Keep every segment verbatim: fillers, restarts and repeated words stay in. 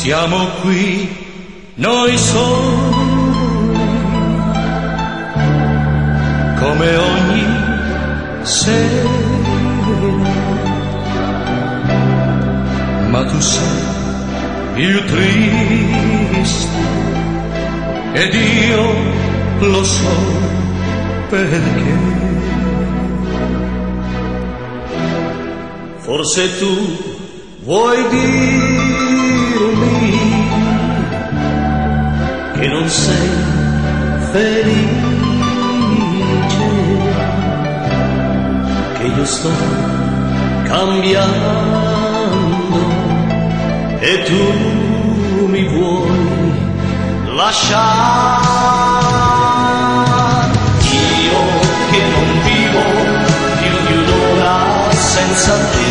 siamo qui noi soli, come ogni sera, ma tu sei più triste ed io lo so perché. Forse tu vuoi dirmi che non sei felice, che io sto cambiando e tu mi vuoi lasciare. Io che non vivo più di un'ora senza te,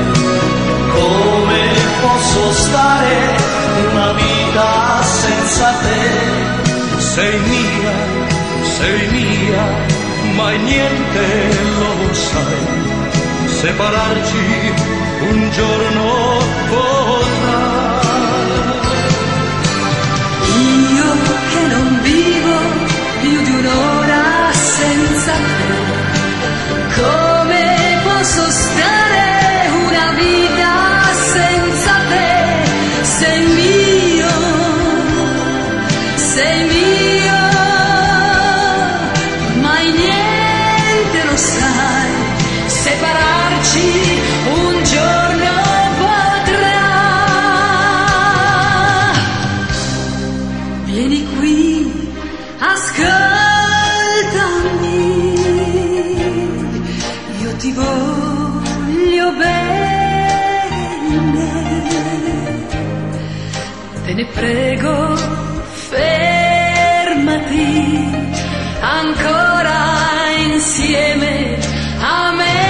come posso stare una vita senza te? Sei mia, sei mia, mai niente lo sai, separarci un giorno potrà. Io che non vivo più di un'ora senza te, come posso stare una vita senza te? Sei mio, sei mio, mai niente lo sai, separarci un giorno potrà. Vieni qui, ascoltami, io ti voglio bene, te ne prego, fermati ancora insieme a me.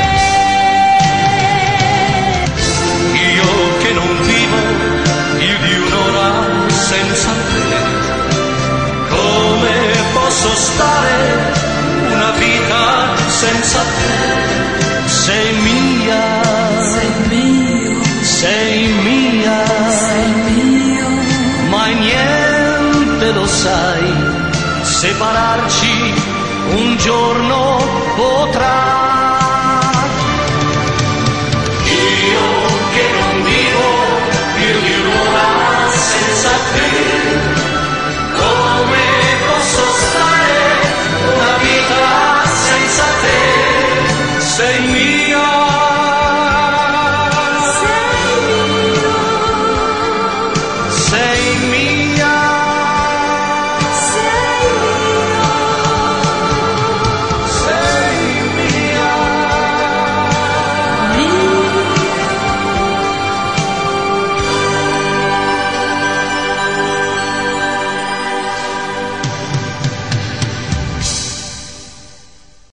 Io che non vivo più di un'ora senza te, come posso stare una vita senza te? Sei mia, Sei mio, sei mia, sei mio, mai niente lo sai, separarci un giorno potrà.